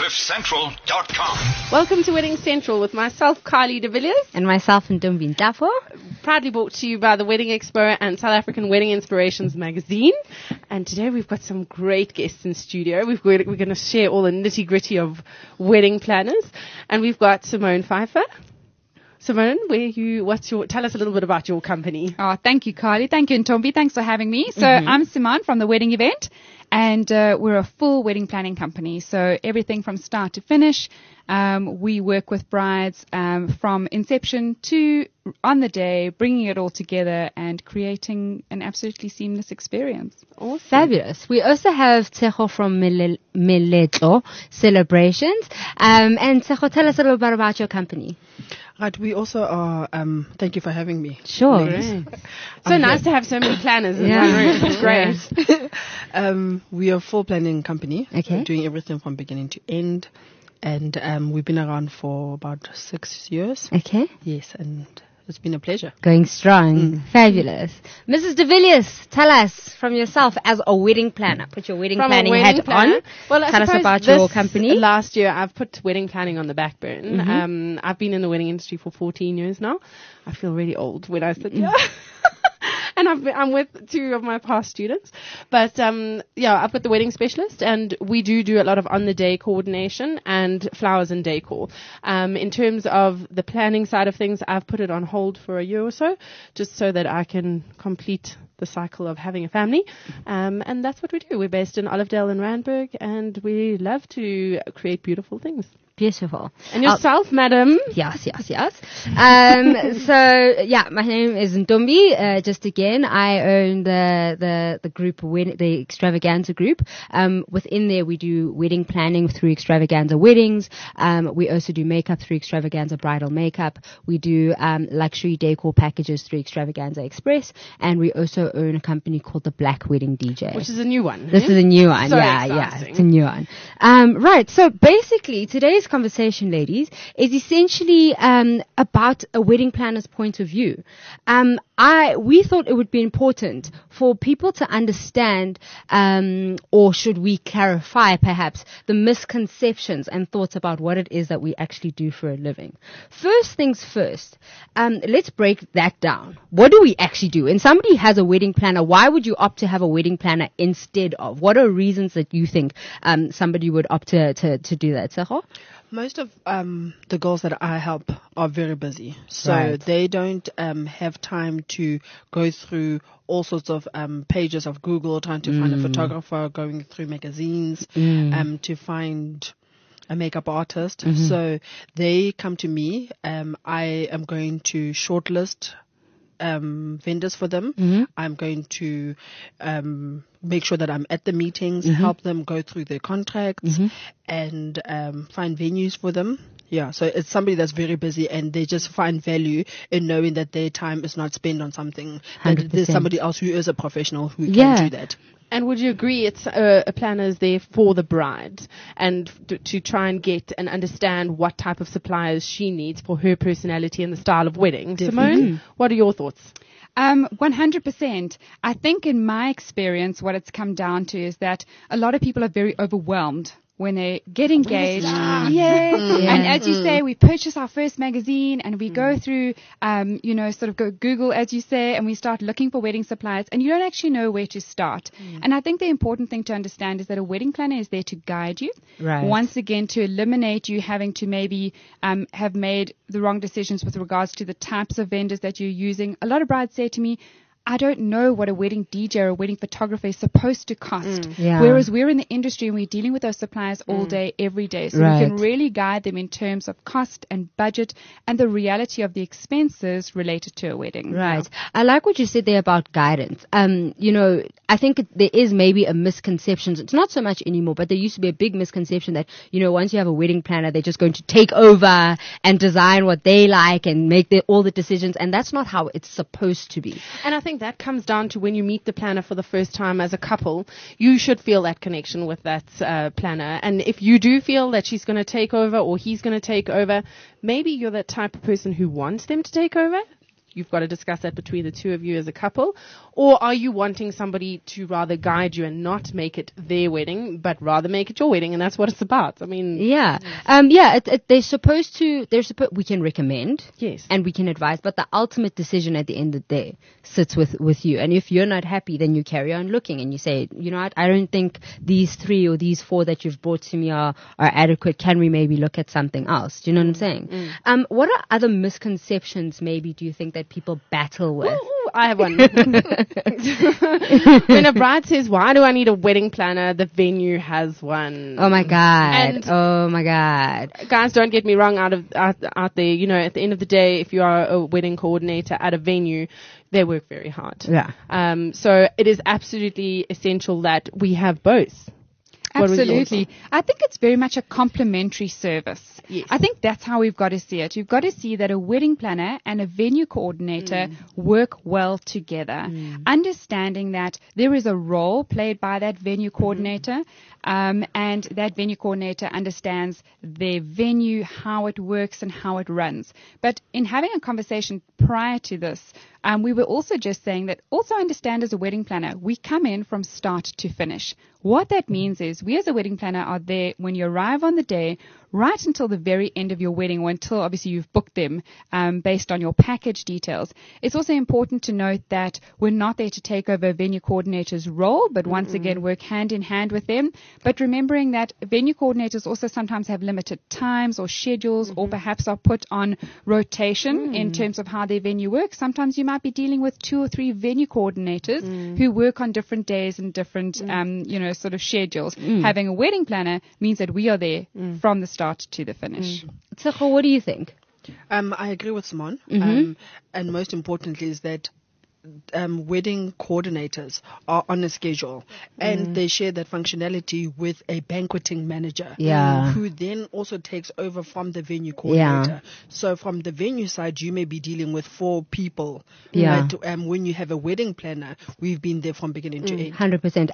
CliffCentral.com. Welcome to Wedding Central with myself, Kylie de Villiers. And myself, Ntombi Ntafo. Proudly brought to you by the Wedding Expo and South African Wedding Inspirations magazine. And today we've got some great guests in studio. We're going to share all the nitty-gritty of wedding planners. And we've got Simone Pfeiffer. Simone, tell us a little bit about your company. Oh, thank you, Kylie. Thank you, Ntombi. Thanks for having me. So I'm Simone from the Wedding Event, and we're a full wedding planning company. So everything from start to finish. We work with brides from inception to on the day, bringing it all together and creating an absolutely seamless experience. Awesome. Fabulous. We also have Tseho from Meletlo Celebrations. And Tseho, tell us a little bit about your company. Right, we also are, thank you for having me. Sure. So nice to have so many planners in one room. It's great. We are a full planning company. Okay. We're doing everything from beginning to end. And we've been around for about 6 years. Okay. Yes, and it's been a pleasure. Going strong. Fabulous. Mrs. de Villiers, tell us from yourself as a wedding planner. Put your wedding planning hat on. Well, tell us about your company. Last year, I've put wedding planning on the back burner. I've been in the wedding industry for 14 years now. I feel really old when I sit here. And I'm with two of my past students. But, I've got the wedding specialist, and we do a lot of on-the-day coordination and flowers and decor. In terms of the planning side of things, I've put it on hold for a year or so, just so that I can complete the cycle of having a family. And that's what we do. We're based in Olivedale and Randburg, and we love to create beautiful things. Beautiful. And yourself, madam? Yes. My name is Ntombi. Just again, I own the group, the Extravaganza group. Within there, we do wedding planning through Extravaganza Weddings. We also do makeup through Extravaganza Bridal Makeup. We do luxury decor packages through Extravaganza Express. And we also own a company called the Black Wedding DJ. Which is a new one. This is a new one. So exciting. It's a new one. Right. So basically, today's conversation, ladies, is essentially about a wedding planner's point of view. We thought it would be important for people to understand, or should we clarify perhaps, the misconceptions and thoughts about what it is that we actually do for a living. First things first, let's break that down. What do we actually do? And somebody has a wedding planner. Why would you opt to have a wedding planner instead of? What are reasons that you think somebody would opt to do that? Tseho? Most of the girls that I help are very busy. So they don't have time to go through all sorts of pages of Google, trying to find a photographer, going through magazines to find a makeup artist. So they come to me. I am going to shortlist vendors for them. I'm going to make sure that I'm at the meetings, help them go through their contracts, and find venues for them. Yeah, so it's somebody that's very busy, and they just find value in knowing that their time is not spent on something, that there's somebody else who is a professional who can do that. And would you agree it's a planner is there for the bride and to try and get and understand what type of suppliers she needs for her personality and the style of wedding? Simone, what are your thoughts? 100%. I think in my experience, what it's come down to is that a lot of people are very overwhelmed when they get engaged. And as you say, we purchase our first magazine and we go through, sort of go Google, as you say, and we start looking for wedding suppliers, and you don't actually know where to start. And I think the important thing to understand is that a wedding planner is there to guide you. Right. Once again, to eliminate you having to maybe have made the wrong decisions with regards to the types of vendors that you're using. A lot of brides say to me, I don't know what a wedding DJ or a wedding photographer is supposed to cost. Whereas we're in the industry and we're dealing with those suppliers all day, every day. So we can really guide them in terms of cost and budget and the reality of the expenses related to a wedding. Right. I like what you said there about guidance. I think there is maybe a misconception. It's not so much anymore, but there used to be a big misconception that, once you have a wedding planner, they're just going to take over and design what they like and make all the decisions. And that's not how it's supposed to be. And I think that comes down to when you meet the planner for the first time as a couple, you should feel that connection with that planner. And if you do feel that she's going to take over or he's going to take over, maybe you're that type of person who wants them to take over. you've got to discuss that between the two of you as a couple? Or are you wanting somebody to rather guide you and not make it their wedding, but rather make it your wedding? And that's what it's about. I mean, we can recommend. Yes. And we can advise, but the ultimate decision at the end of the day sits with you. And if you're not happy, then you carry on looking and you say, you know what, I don't think these 3 or these 4 that you've brought to me are adequate. Can we maybe look at something else? Do you know what I'm saying? What are other misconceptions maybe do you think that people battle with? Ooh, I have one. When a bride says, why do I need a wedding planner? The venue has one. Oh my God. And oh my God. Guys, don't get me wrong, out there, you know, at the end of the day, if you are a wedding coordinator at a venue, they work very hard. Yeah. So it is absolutely essential that we have both. Absolutely. I think it's very much a complementary service. Yes. I think that's how we've got to see it. You've got to see that a wedding planner and a venue coordinator work well together, understanding that there is a role played by that venue coordinator, and that venue coordinator understands their venue, how it works and how it runs. But in having a conversation prior to this, we were also just saying that also understand as a wedding planner, we come in from start to finish. What that means is we as a wedding planner are there when you arrive on the day, right until the very end of your wedding, or until obviously you've booked them based on your package details. It's also important to note that we're not there to take over a venue coordinator's role, but once again work hand in hand with them. But remembering that venue coordinators also sometimes have limited times or schedules, or perhaps are put on rotation in terms of how their venue works. Sometimes you might be dealing with 2 or 3 venue coordinators who work on different days and different, sort of schedules. Having a wedding planner means that we are there from the start to the finish. Tshego, what do you think? I agree with Simone. And most importantly is that wedding coordinators are on a schedule and they share that functionality with a banqueting manager who then also takes over from the venue coordinator. So from the venue side, you may be dealing with 4 people. But when you have a wedding planner, we've been there from beginning to end. 100%.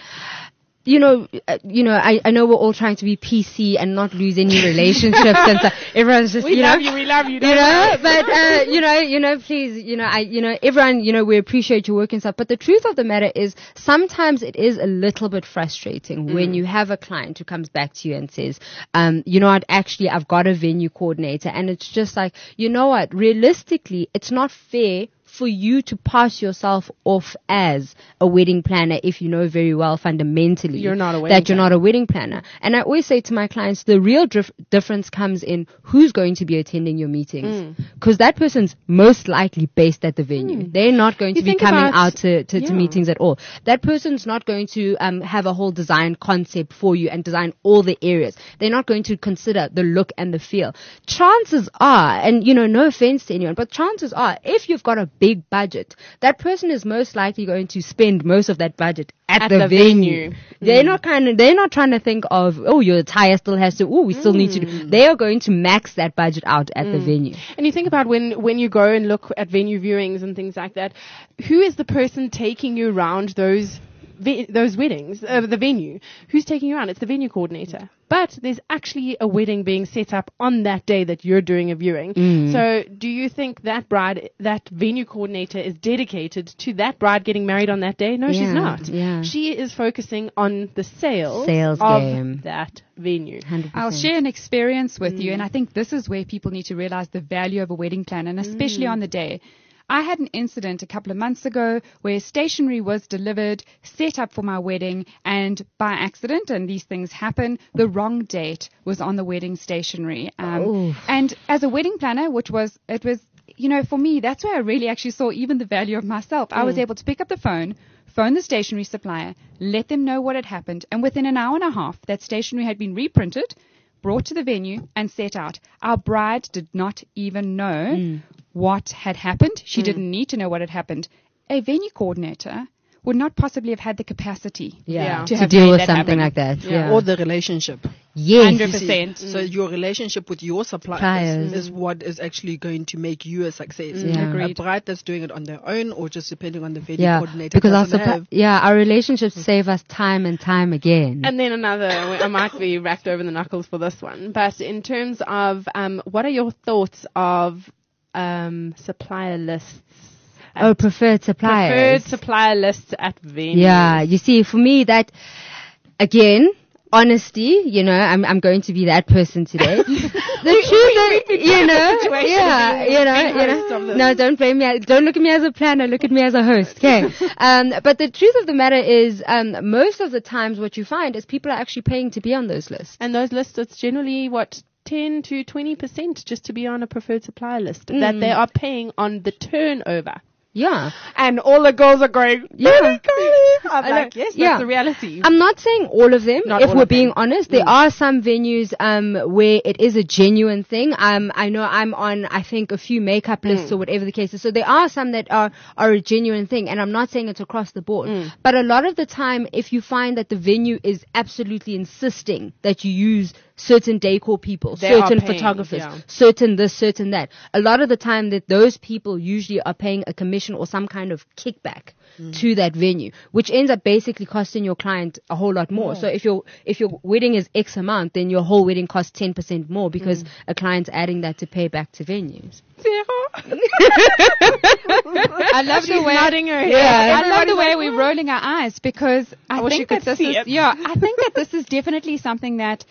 I know we're all trying to be PC and not lose any relationships and stuff. Everyone's just, we love you. But, please, everyone, we appreciate your work and stuff. But the truth of the matter is sometimes it is a little bit frustrating when you have a client who comes back to you and says, I've got a venue coordinator, and it's just like, realistically, it's not fair for you to pass yourself off as a wedding planner if you know very well fundamentally you're not a wedding planner. And I always say to my clients, the real difference comes in who's going to be attending your meetings, because that person's most likely based at the venue. They're not going to be coming out to meetings at all. That person's not going to have a whole design concept for you and design all the areas. They're not going to consider the look and the feel. Chances are, and no offense to anyone, but chances are, if you've got a big budget, that person is most likely going to spend most of that budget at the venue. They're not trying to think of, your attire still has to, we still need to do. They are going to max that budget out at the venue. And you think about when you go and look at venue viewings and things like that, who is the person taking you around those weddings, the venue? Who's taking you around? It's the venue coordinator. But there's actually a wedding being set up on that day that you're doing a viewing. So do you think that venue coordinator is dedicated to that bride getting married on that day? No, she's not. Yeah. She is focusing on the sales of game. That venue. 100%. I'll share an experience with you, and I think this is where people need to realize the value of a wedding planner, and especially on the day. I had an incident a couple of months ago where stationery was delivered, set up for my wedding, and by accident, and these things happen, the wrong date was on the wedding stationery. And as a wedding planner, for me, that's where I really actually saw even the value of myself. I was able to pick up the phone the stationery supplier, let them know what had happened, and within an hour and a half, that stationery had been reprinted, brought to the venue, and set out. Our bride did not even know what had happened. She didn't need to know what had happened. A venue coordinator would not possibly have had the capacity to deal with something like that. Or the relationship. Yes. 100%. So your relationship with your suppliers is what is actually going to make you a success. A bride that's doing it on their own, or just depending on the venue coordinator. Because our relationships save us time and time again. And then I might be racked over the knuckles for this one, but in terms of what are your thoughts of supplier lists. Oh, preferred suppliers. Preferred supplier lists at venues. Yeah, you see, for me, that, again, honesty, you know, I'm going to be that person today. The truth is, you know, no, don't blame me. Don't look at me as a planner. Look at me as a host. Okay. But the truth of the matter is, most of the times what you find is people are actually paying to be on those lists. And those lists, it's generally 10 to 20% just to be on a preferred supplier list that they are paying on the turnover. Yeah. And all the girls are going, Yeah. I'm like, yes, that's the reality. I'm not saying all of them, Not if all we're of being them. honest. There are some venues where it is a genuine thing. I know I'm on, I think, a few makeup lists or whatever the case is. So there are some that are a genuine thing, and I'm not saying it's across the board. But a lot of the time, if you find that the venue is absolutely insisting that you use certain decor people, They are certain paying, photographers, yeah. certain this, certain that. A lot of the time that those people usually are paying a commission or some kind of kickback to that venue, which ends up basically costing your client a whole lot more. So if your wedding is X amount, then your whole wedding costs 10% more because a client's adding that to pay back to venues. I love the way. Nodding her head. I love the way we're rolling our eyes because I wish you think that could this see is it. I think that this is definitely something that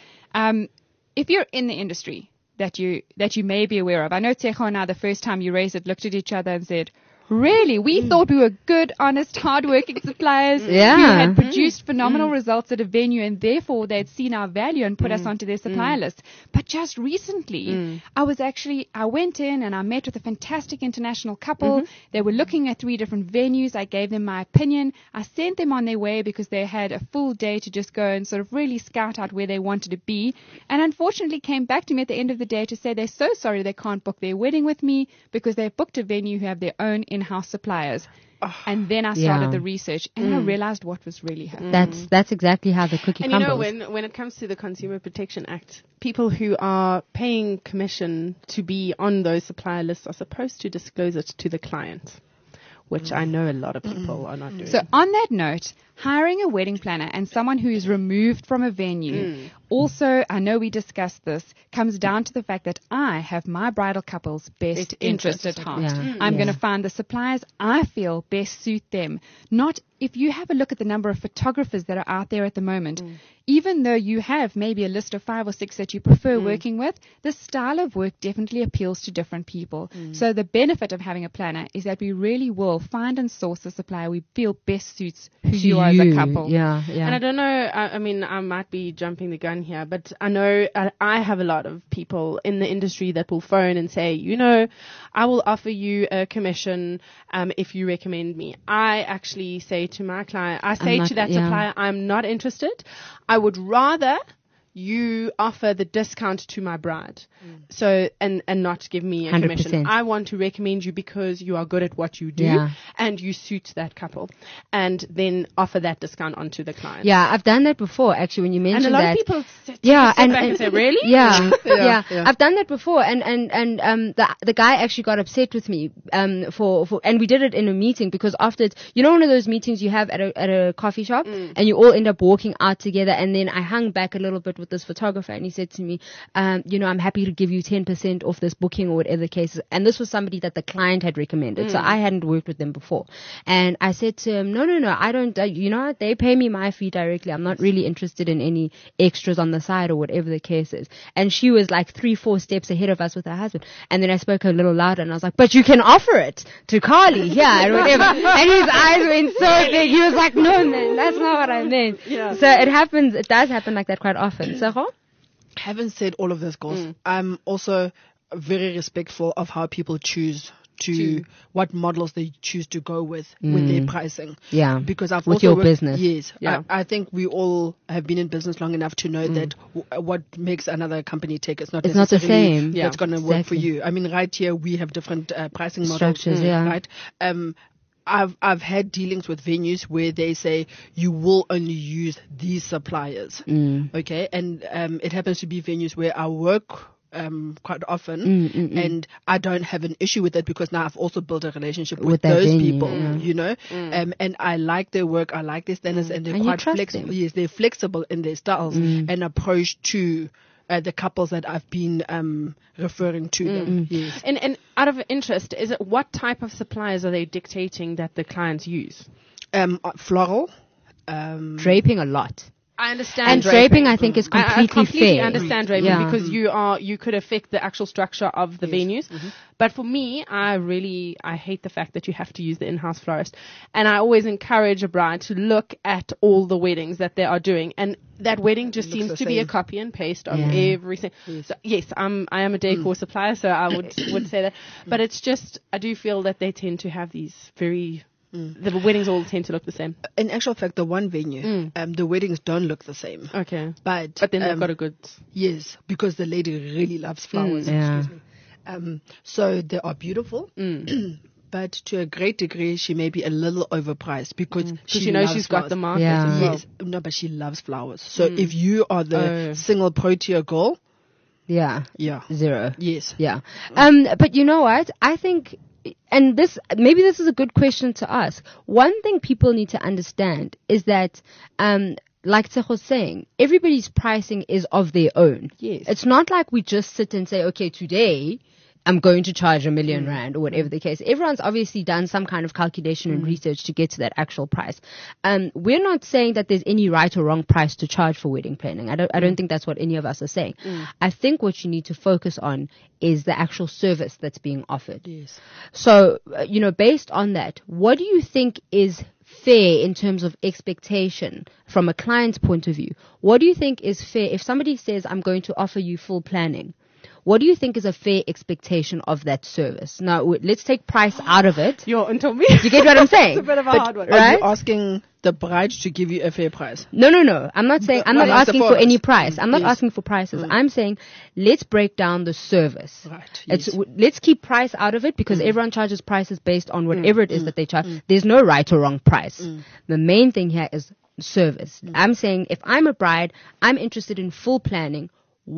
if you're in the industry that you may be aware of. I know Tejo and I, the first time you raised it, looked at each other and said, really? We thought we were good, honest, hardworking suppliers who had produced phenomenal results at a venue, and therefore they'd seen our value and put us onto their supplier list. But just recently, I went in and I met with a fantastic international couple. They were looking at 3 different venues. I gave them my opinion. I sent them on their way because they had a full day to just go and sort of really scout out where they wanted to be. And unfortunately came back to me at the end of the day to say they're so sorry they can't book their wedding with me because they've booked a venue who have their own in-house suppliers. And then I started the research and I realized what was really happening. That's exactly how the cookie And crumbles. you know, when it comes to the Consumer Protection Act, people who are paying commission to be on those supplier lists are supposed to disclose it to the client, which I know a lot of people are not doing. So on that note, hiring a wedding planner and someone who is removed from a venue, also, I know we discussed this, comes down to the fact that I have my bridal couple's best interest at heart. Yeah. I'm going to find the suppliers I feel best suit them. Not if you have a look at the number of photographers that are out there at the moment, even though you have maybe a list of 5 or 6 that you prefer working with, the style of work definitely appeals to different people. So the benefit of having a planner is that we really will find and source a supplier we feel best suits who you are as a couple. Yeah. And I don't know, I mean, I might be jumping the gun here, but I know I have a lot of people in the industry that will phone and say, you know, I will offer you a commission if you recommend me. I actually say to my client, to that supplier, I'm not interested. I would rather you offer the discount to my bride. So, and not give me a 100%. commission. I want to recommend you because you are good at what you do and you suit that couple, and then offer that discount onto the client. Yeah, I've done that before, actually, when you mentioned And a lot that. of people sit Yeah, back and say, really? Yeah, Yeah. I've done that before, and the guy actually got upset with me for and we did it in a meeting because after you know one of those meetings you have at a coffee shop and you all end up walking out together, and then I hung back a little bit with this photographer and he said to me, you know, I'm happy to give you 10% off this booking or whatever the case is. And this was somebody that the client had recommended, so I hadn't worked with them before. And I said to him, no, I don't, you know, they pay me my fee directly. I'm not really interested in any extras on the side or whatever the case is. And she was like 3-4 steps ahead of us with her husband. And then I spoke a little louder and I was like, but you can offer it to Carly, yeah, and whatever. And his eyes went so big. He was like, no, man, that's not what I meant. Yeah. So it does happen like that quite often. So, Having said all of this, girls, I'm also very respectful of how people choose to what models they choose to go with their pricing. Yeah. Because I've With also your worked, business. Yes. Yeah. I think we all have been in business long enough to know that what makes another company tick is not It's not the necessarily same. that's going to work for Exactly. you. I mean, right here we have different pricing models. Structures, yeah. Right. I've had dealings with venues where they say you will only use these suppliers. Okay. And it happens to be venues where I work quite often, and I don't have an issue with it because now I've also built a relationship with that those venue, people, yeah. you know, and I like their work, I like their standards, and they're And you quite trust flexible. them. Yes, they're flexible in their styles and approach to the couples that I've been referring to them. Yes. And out of interest, is it what type of suppliers are they dictating that the clients use? Floral. Draping a lot. I understand. And draping, I think, is completely I completely fair. understand draping Yeah. because you could affect the actual structure of the venues. But for me, I hate the fact that you have to use the in-house florist. And I always encourage a bride to look at all the weddings that they are doing. And that wedding just seems to be a copy and paste of everything. So, yes, I am a decor supplier, so I would say that. But it's just, I do feel that they tend to have these very... The weddings all tend to look the same. In actual fact, the one venue, the weddings don't look the same. Okay. But then they've got a good... Yes, because the lady really loves flowers. Yeah. Excuse me. So they are beautiful. But to a great degree, she may be a little overpriced because she knows loves she's flowers. got the market Yeah. as well. Yes, no, but she loves flowers. So if you are the single pro-tier girl, Yeah. yeah, Zero. yes, Yeah. But you know what? I think, and maybe this is a good question to ask. One thing people need to understand is that, like Tsecho was saying, everybody's pricing is of their own. Yes. It's not like we just sit and say, okay, today I'm going to charge R1 million or whatever the case. Everyone's obviously done some kind of calculation and research to get to that actual price. We're not saying that there's any right or wrong price to charge for wedding planning. I don't think that's what any of us are saying. I think what you need to focus on is the actual service that's being offered. yes. So, based on that, what do you think is fair in terms of expectation from a client's point of view? What do you think is fair if somebody says, I'm going to offer you full planning? What do you think is a fair expectation of that service? Now, let's take price out of it. You're into me. You get what I'm saying? It's a bit of a hard one. Are Right? you asking the bride to give you a fair price? No. I'm not saying, I'm not Well, asking for suppose. any price. I'm not Yes. asking for prices. I'm saying, let's break down the service. Right, yes. Let's keep price out of it because everyone charges prices based on whatever it is that they charge. There's no right or wrong price. The main thing here is service. I'm saying if I'm a bride, I'm interested in full planning.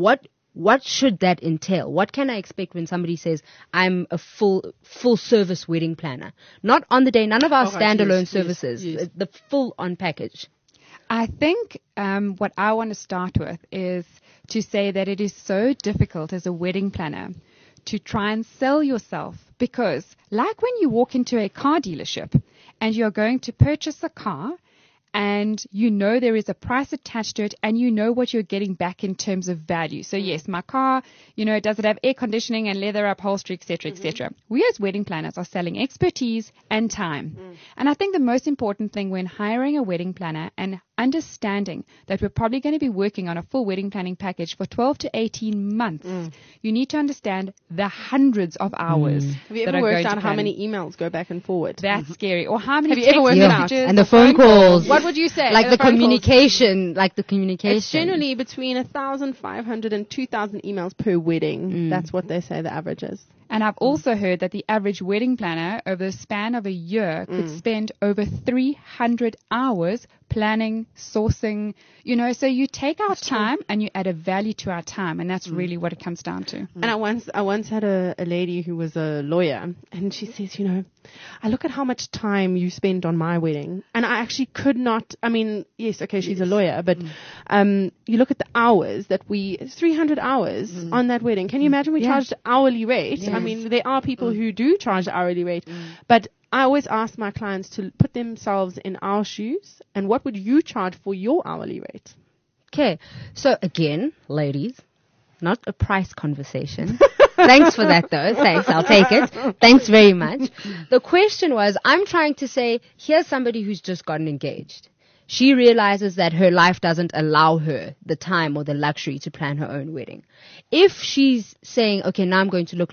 What should that entail? What can I expect when somebody says I'm a full service wedding planner? Not on the day, none of our All right, standalone yes, services, yes. the full on package. I think what I want to start with is to say that it is so difficult as a wedding planner to try and sell yourself because, like when you walk into a car dealership and you're going to purchase a car, and you know there is a price attached to it and you know what you're getting back in terms of value. So yes, my car, does it have air conditioning and leather upholstery, etc., etc. We as wedding planners are selling expertise and time. And I think the most important thing when hiring a wedding planner and understanding that we're probably going to be working on a full wedding planning package for 12 to 18 months, you need to understand the hundreds of hours. Have you that ever are worked going to out how plan. many emails go back and forward? That's scary. Or how many Have you ever text worked it out? messages And the or phone calls. What would you say? Like the phone calls? communication. It's generally between 1,500 and 2,000 emails per wedding. That's what they say the average is. And I've also heard that the average wedding planner over the span of a year could spend over 300 hours planning, sourcing, so you take our time and you add a value to our time. And that's really what it comes down to. And I once had a lady who was a lawyer, and she says, I look at how much time you spent on my wedding, and I actually could not. I mean, yes, okay, she's a lawyer, but you look at the hours that 300 hours on that wedding. Can you imagine we charged hourly rate? Yes. I mean, there are people who do charge hourly rate, but I always ask my clients to put themselves in our shoes, and what would you charge for your hourly rate? Okay. So again, ladies, not a price conversation. Thanks for that though. Thanks. I'll take it. Thanks very much. The question was, I'm trying to say, here's somebody who's just gotten engaged. She realizes that her life doesn't allow her the time or the luxury to plan her own wedding. If she's saying, okay, now I'm going to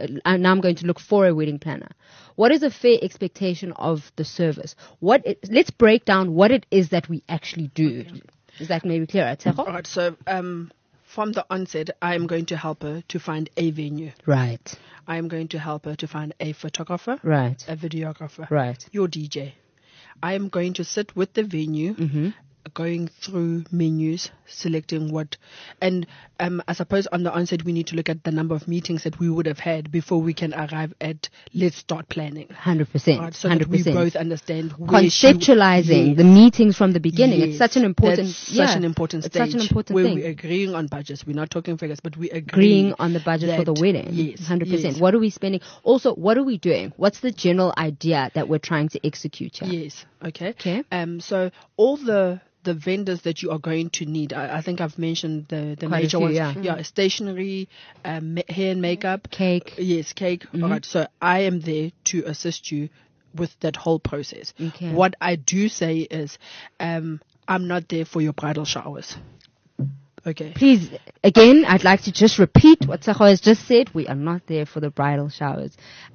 look for a wedding planner, what is a fair expectation of the service? Let's break down what it is that we actually do. Is that maybe clearer? All right, so from the onset, I am going to help her to find a venue. Right. I am going to help her to find a photographer, Right. a videographer, Right. your DJ. I am going to sit with the venue, going through menus, selecting what, and I suppose on the onset we need to look at the number of meetings that we would have had before we can arrive at let's start planning. 100%. Right, so that we both understand conceptualizing the meetings from the beginning. It's such an important, such an important stage. Such an important where thing. we're agreeing on budgets. We're not talking figures, but we're agreeing on the budget for the wedding. Yes, 100%. yes. What are we spending? Also, what are we doing? What's the general idea that we're trying to execute here? Yes. Okay. Okay. So all the vendors that you are going to need, I think I've mentioned the major ones. Yeah, stationery, hair and makeup, cake. Yes, cake. All right. So I am there to assist you with that whole process. Okay. What I do say is, I'm not there for your bridal showers. Okay. Please, again, I'd like to just repeat what Sakho has just said. We are not there for the bridal showers.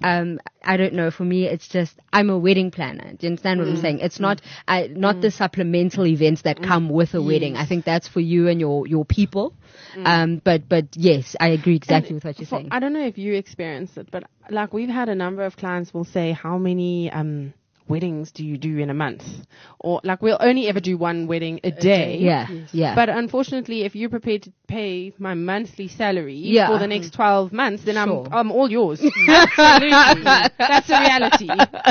I don't know. For me, it's just, I'm a wedding planner. Do you understand what I'm saying? It's not the supplemental events that come with a wedding. I think that's for you and your people. But yes, I agree exactly with what you're saying. I don't know if you experienced it, but like we've had a number of clients will say, how many, weddings do you do in a month? Or like we'll only ever do one wedding a day. Yeah. Yeah. But unfortunately, if you're prepared to pay my monthly salary for the next 12 months, then I'm all yours. Absolutely. That's a reality.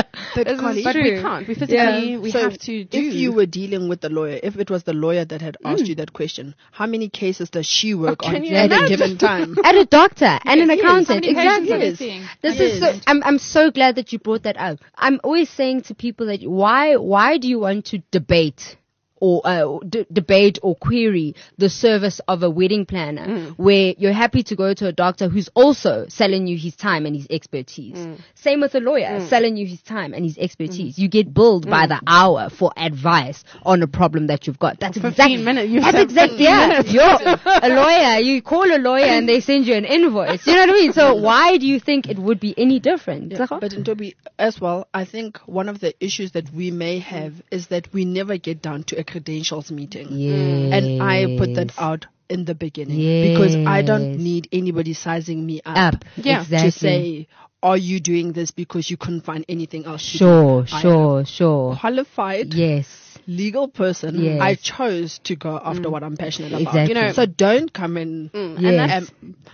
But we can't. We physically, we have to do. If you were dealing with the lawyer, if it was the lawyer that had asked you that question, how many cases does she work on at a given time? At a doctor and an accountant. Exactly. This is so, I'm so glad that you brought that up. I'm always saying to people that why do you want to debate or debate or query the service of a wedding planner where you're happy to go to a doctor who's also selling you his time and his expertise. Same with a lawyer, selling you his time and his expertise. You get billed by the hour for advice on a problem that you've got. That's exactly 15 minutes. That's exactly You're a lawyer. You call a lawyer and they send you an invoice. You know what I mean? So why do you think it would be any different? Yeah, but Ntobi, as well, I think one of the issues that we may have is that we never get down to a credentials meeting. And I put that out in the beginning because I don't need anybody sizing me up exactly. to say, are you doing this because you couldn't find anything else to do? Sure. Qualified. Legal person. I chose to go after what I'm passionate about. You know, so don't come in and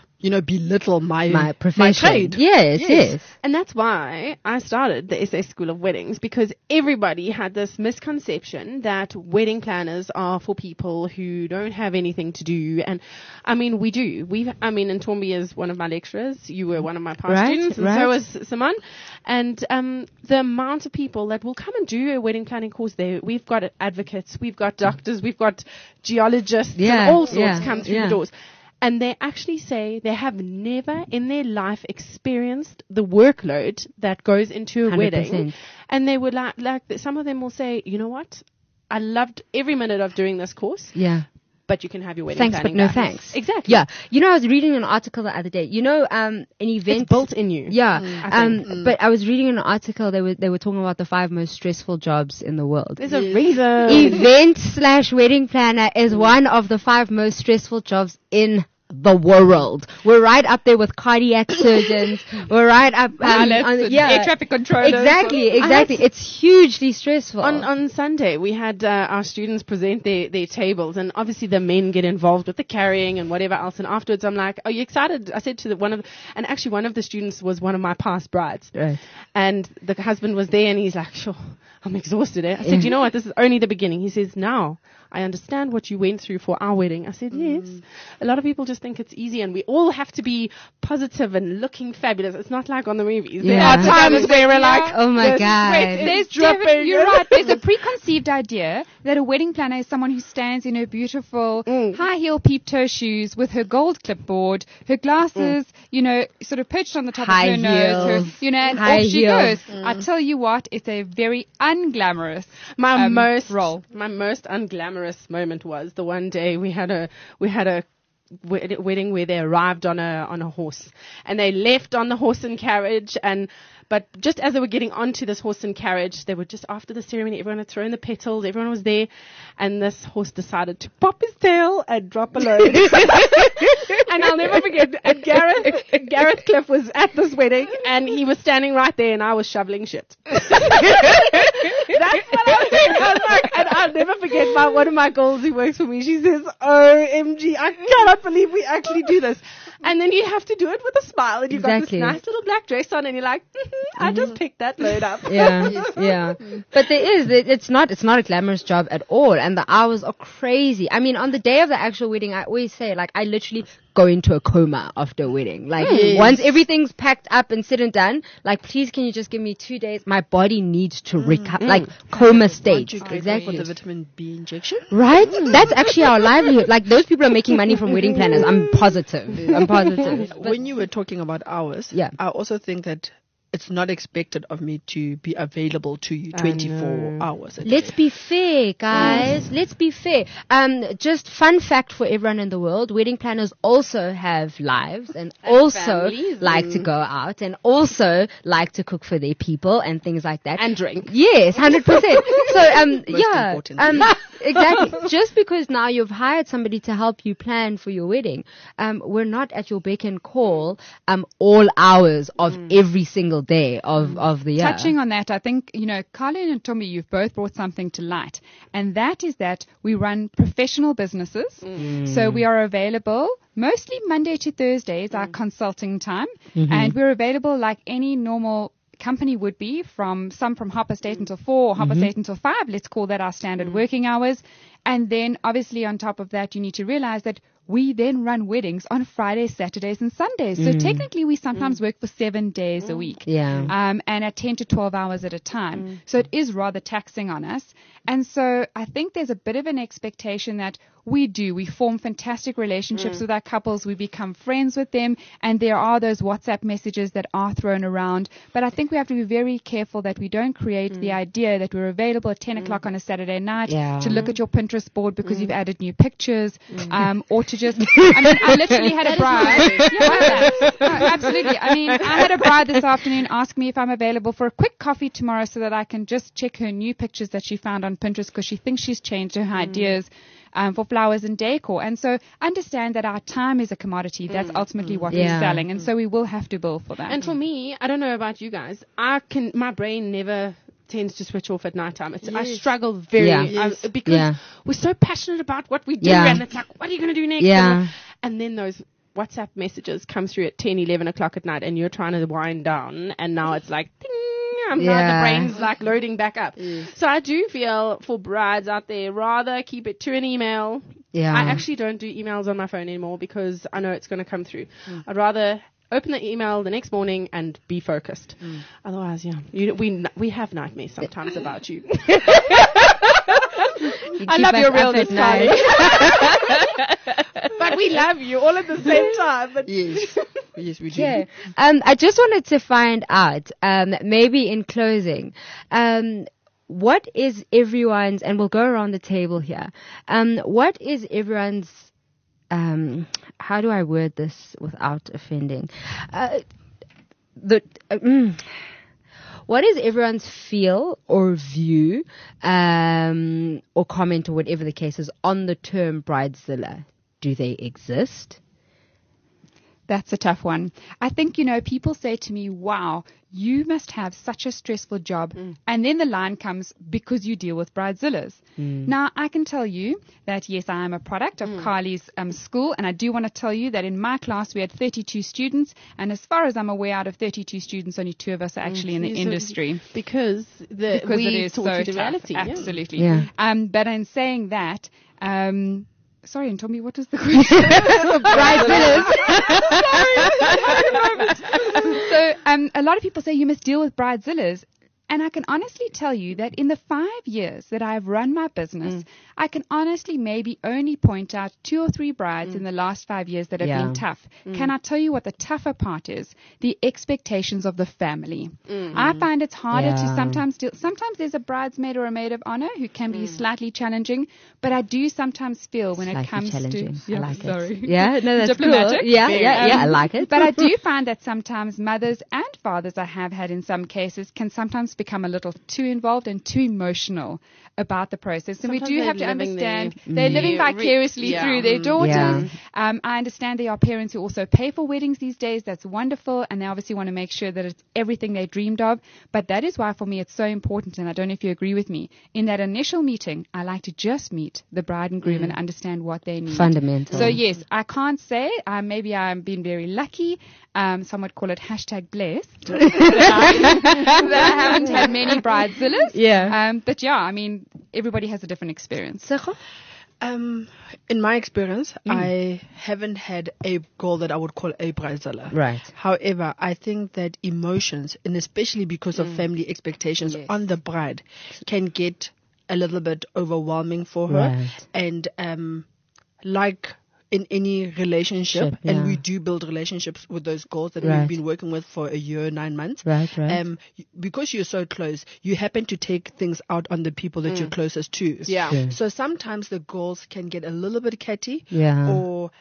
belittle my profession. My trade. Yes. And that's why I started the SA School of Weddings, because everybody had this misconception that wedding planners are for people who don't have anything to do. And I mean, we do. And Tombi is one of my lecturers. You were one of my past students, and so was Simon. And the amount of people that will come and do a wedding planning course there, we've got advocates, we've got doctors, we've got geologists, and all sorts come through the doors. And they actually say they have never in their life experienced the workload that goes into a 100%. Wedding. And they would like some of them will say, you know what? I loved every minute of doing this course. Yeah. But you can have your wedding thanks, planning but no back. thanks. Exactly. Yeah. You know, I was reading an article the other day. You know, an event. It's built in you. Yeah. But I was reading an article. They were talking about the 5 most stressful jobs in the world. There's a reason. Event/wedding planner is one of the 5 most stressful jobs in the world. We're right up there with cardiac surgeons. We're right up air traffic controllers. Exactly. It's hugely stressful. On Sunday, we had our students present their tables, and obviously the men get involved with the carrying and whatever else. And afterwards, I'm like, "Are you excited?" I said to one of the students was one of my past brides, right. And the husband was there, and he's like, "Sure, I'm exhausted." I said, "You know what? This is only the beginning." He says, "Now I understand what you went through for our wedding." I said, "Yes." A lot of people just think it's easy, and we all have to be positive and looking fabulous. It's not like on the movies. There are times where we're like, "Oh my God, there's dripping." You're right. There's a preconceived idea that a wedding planner is someone who stands in her beautiful high heel peep toe shoes with her gold clipboard, her glasses, sort of perched on the top high of her nose, and off she goes. I tell you what, it's a very unglamorous role. My most unglamorous moment was the one day we had a wedding where they arrived on a horse, and they left on the horse and carriage, but just as they were getting onto this horse and carriage, they were just after the ceremony, everyone had thrown the petals, everyone was there, and this horse decided to pop his tail and drop a load. And I'll never forget forget. And Gareth Cliff was at this wedding, and he was standing right there, and I was shoveling shit. That's what I was saying. I was like, and I'll never forget one of my girls who works for me. She says, "OMG, I cannot believe we actually do this." And then you have to do it with a smile, and you've got this nice little black dress on, and you're like, I just picked that load up. Yeah. But it's not a glamorous job at all, and the hours are crazy. I mean, on the day of the actual wedding, I always say, like, I literally go into a coma after a wedding. Like, once everything's packed up and said and done, like, please can you just give me 2 days? My body needs to recover, like, coma state. Exactly. For the vitamin B injection. Right? That's actually our livelihood. Like, those people are making money from wedding planners. I'm positive. When you were talking about hours, I also think that it's not expected of me to be available to you 24 hours a day. Let's be fair, guys. Let's be fair. Just fun fact for everyone in the world, wedding planners also have lives and also families, like to go out and also like to cook for their people and things like that. And drink. Yes, 100%. So, exactly. Just because now you've hired somebody to help you plan for your wedding, we're not at your beck and call all hours of every single day of the year. Touching on that, I think, Carly and Tommy, you've both brought something to light, and that is that we run professional businesses. So we are available mostly Monday to Thursday is our consulting time, and we're available like any normal company would be, from 8:30 until 4 or 8:30 until 5. Let's call that our standard working hours. And then obviously on top of that, you need to realize that we then run weddings on Fridays, Saturdays, and Sundays. So technically we sometimes work for 7 days a week. And at 10 to 12 hours at a time. So it is rather taxing on us. And so I think there's a bit of an expectation that we form fantastic relationships with our couples. We become friends with them. And there are those WhatsApp messages that are thrown around. But I think we have to be very careful that we don't create the idea that we're available at 10 o'clock on a Saturday night to look at your Pinterest board because you've added new pictures, or to just, I literally had a bride. Absolutely. I had a bride this afternoon ask me if I'm available for a quick coffee tomorrow so that I can just check her new pictures that she found on Pinterest because she thinks she's changed her ideas for flowers and decor. And so understand that our time is a commodity. That's ultimately what we're selling. And so we will have to bill for that. And for me, I don't know about you guys, my brain never tends to switch off at nighttime. I struggle because we're so passionate about what we do, and it's like, what are you going to do next? And then those WhatsApp messages come through at 10, 11 o'clock at night, and you're trying to wind down, and now it's like, ding, now the brain's like loading back up. So I do feel for brides out there, rather keep it to an email. I actually don't do emails on my phone anymore because I know it's going to come through. I'd rather open the email the next morning and be focused. Otherwise, we have nightmares sometimes about you. I love your realness, Carly. But we love you all at the same time. But Yes, we do. Yeah. I just wanted to find out, maybe in closing, what is everyone's, and we'll go around the table here, what is everyone's, how do I word this without offending? What is everyone's feel or view, or comment or whatever the case is on the term bridezilla? Do they exist? That's a tough one. I think, people say to me, wow, you must have such a stressful job. And then the line comes, because you deal with bridezillas. Now, I can tell you that, yes, I am a product of Carly's school. And I do want to tell you that in my class, we had 32 students. And as far as I'm aware, out of 32 students, only 2 of us are actually in the industry. Because it is so tough. Reality. Absolutely. Yeah. But in saying that, sorry, and Tommy, what was the question? So a lot of people say you must deal with bridezillas. And I can honestly tell you that in the 5 years that I've run my business, I can honestly maybe only point out 2 or 3 brides in the last 5 years that have been tough. Can I tell you what the tougher part is? The expectations of the family. I find it's harder to sometimes deal. Sometimes there's a bridesmaid or a maid of honor who can be slightly challenging, but I do sometimes feel when it comes to... I like sorry. it. Yeah, no, that's diplomatic. Cool. Yeah, I like it. But I do find that sometimes mothers and fathers I have had in some cases can sometimes become a little too involved and too emotional about the process. And we Sometimes do they're have to living understand their- they're living Yeah. vicariously Yeah. through their daughters. Yeah. I understand there are parents who also pay for weddings these days. That's wonderful. And they obviously want to make sure that it's everything they dreamed of. But that is why for me it's so important. And I don't know if you agree with me. In that initial meeting, I like to just meet the bride and groom and understand what they need. Fundamental. So yes, I can't say, maybe I'm being very lucky. Some would call it #blessed. that I haven't had many bridezillas. Yeah. But yeah, I mean, everybody has a different experience. Sekho? In my experience, I haven't had a girl that I would call a bridezilla. Right. However, I think that emotions, and especially because of family expectations Yes. on the bride, can get a little bit overwhelming for her. Right. And like in any relationship, Yeah. and we do build relationships with those girls that Right. we've been working with for a year, 9 months. Right, right. Because you're so close, you happen to take things out on the people that you're closest to. Yeah. Sure. So sometimes the girls can get a little bit catty Yeah. or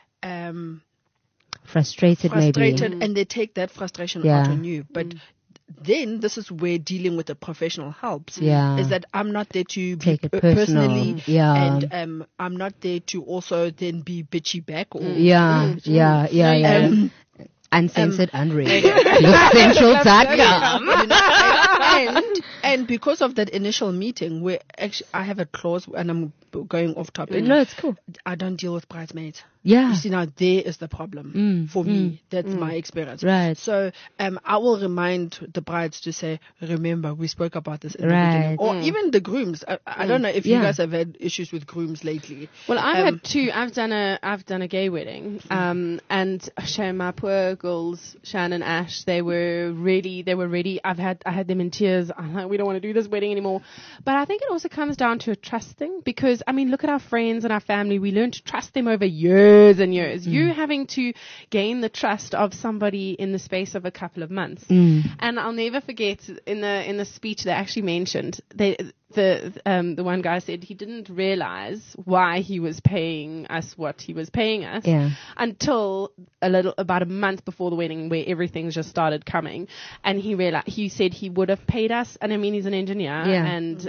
Frustrated, frustrated, maybe. and they take that frustration Yeah. out on you. But then this is where dealing with a professional helps. Yeah. Is that I'm not there to Take be it personal. personally, Yeah. and I'm not there to also then be bitchy back. Or Yeah, yeah. Uncensored, unrated. Central.com. you know, and because of that initial meeting, where actually I have a clause, and I'm going off topic. No, it's cool. I don't deal with bridesmaids. Yeah. You see, now there is the problem for me. That's my experience. Right. So I will remind the brides to say, remember, we spoke about this in the Right. beginning. Or even the grooms. I don't know if you Yeah. guys have had issues with grooms lately. Well, I've had two. I've done a gay wedding, and my poor girls, Shan and Ash, they were ready. I had them in tears. I'm like, we don't want to do this wedding anymore. But I think it also comes down to a trust thing, because I mean, look at our friends and our family. We learn to trust them over years and years. You having to gain the trust of somebody in the space of a couple of months. And I'll never forget in the speech they actually mentioned the one guy said he didn't realize why he was paying us what he was paying us until about a month before the wedding, where everything just started coming, and he said he would have paid us, and I mean, he's an engineer, and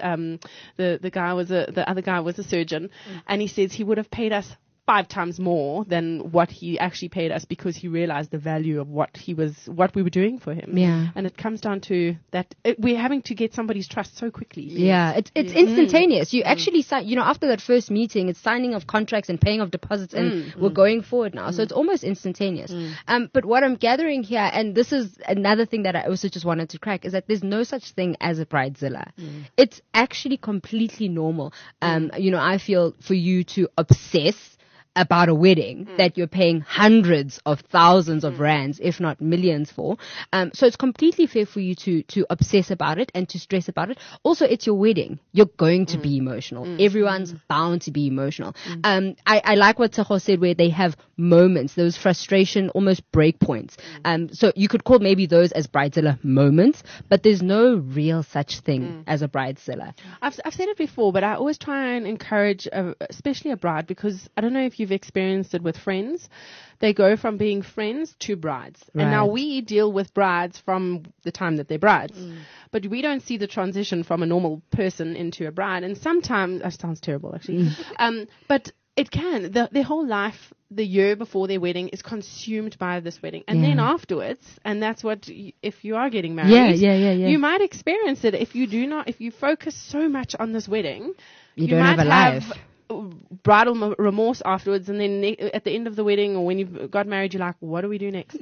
the other guy was a surgeon, and he says he would have paid us 5 times more than what he actually paid us, because he realized the value of what we were doing for him. Yeah. And it comes down to that we're having to get somebody's trust so quickly. Yeah, it's instantaneous. You actually sign, after that first meeting, it's signing of contracts and paying of deposits, and we're going forward now. So it's almost instantaneous. But what I'm gathering here, and this is another thing that I also just wanted to crack, is that there's no such thing as a bridezilla. It's actually completely normal. I feel for you to obsess about a wedding that you're paying hundreds of thousands of rands, if not millions for. So it's completely fair for you to obsess about it and to stress about it. Also, it's your wedding. You're going to be emotional. Everyone's bound to be emotional. I like what Sekho said, where they have moments, those frustration, almost break points. So you could call maybe those as bridezilla moments, but there's no real such thing as a bridezilla. I've said it before, but I always try and encourage, especially a bride, because I don't know if you've experienced it with friends. They go from being friends to brides. Right. And now we deal with brides from the time that they're brides. But we don't see the transition from a normal person into a bride. And sometimes, that sounds terrible actually, but it can. Their whole life, the year before their wedding, is consumed by this wedding. And then afterwards, and that's what, if you are getting married, you might experience it. If you focus so much on this wedding, You don't might have a life. bridal remorse afterwards, and then at the end of the wedding, or when you've got married, you're like, what do we do next?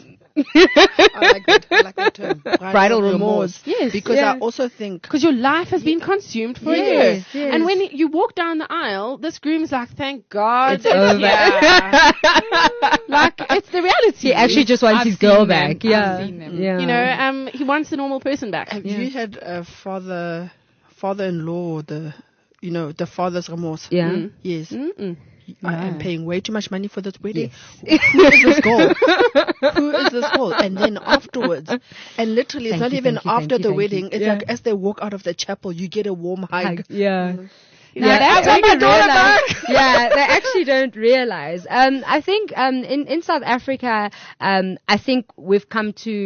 I like that term. Bridal remorse. Yes. Because I also think Because your life has been consumed for a year. Yes, yes. And when you walk down the aisle, this groom's like, thank God. It's over. Like, it's the reality. He actually just wants I've his girl seen them. back. I've Yeah. seen them. Yeah. He wants the normal person back. have you had a father-in-law, the father's remorse? Yeah. Yes. Mm-mm. I am paying way too much money for this wedding. Who is this girl? Who is this girl? And then afterwards, and literally, it's Thank not you, even thank you, after thank you, the thank wedding. you. It's Yeah. like as they walk out of the chapel, you get a warm hug. Yeah. Now that's they what my don't daughter realize. Yeah, they actually don't realize. I think in South Africa, I think we've come to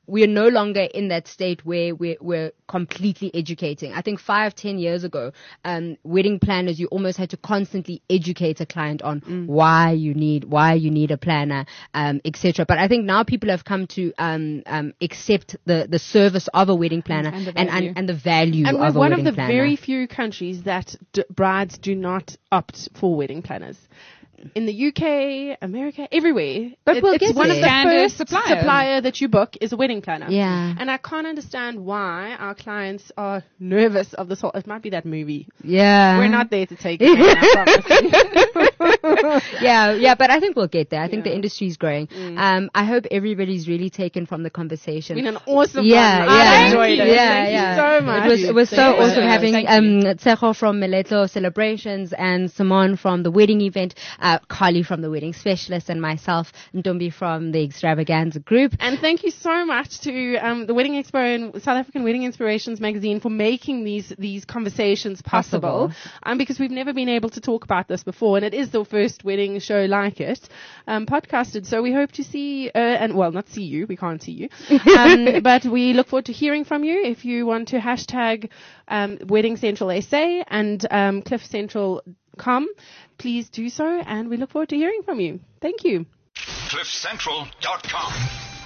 we are no longer in that state where we're completely educating. I think 5-10 years ago, wedding planners, you almost had to constantly educate a client on why you need a planner, etc. But I think now people have come to accept the service of a wedding planner and the value of a wedding planner. And we're one of the very few countries that brides do not opt for wedding planners. In the UK, America, everywhere. But it's one of the standard first supplier that you book is a wedding planner. Yeah. And I can't understand why our clients are nervous of this whole, it might be that movie. Yeah. We're not there to take it, I promise you. Yeah, but I think we'll get there. I think the industry is growing. I hope everybody's really taken from the conversation. It's been an awesome one. Yeah. I enjoyed it. Thank you so much. It was so awesome having Thank Tsecho from Meletlo Celebrations and Simone from the wedding event, Carly from the wedding specialist, and myself, Ntombi from the Extravaganza group. And thank you so much to the Wedding Expo and South African Wedding Inspirations magazine for making these conversations possible. Because we've never been able to talk about this before, and it is the first wedding show like it, podcasted. So we hope to see, not see you, we can't see you, but we look forward to hearing from you. If you want to hashtag Wedding Central SA and cliffcentral.com, please do so, and we look forward to hearing from you. Thank you. cliffcentral.com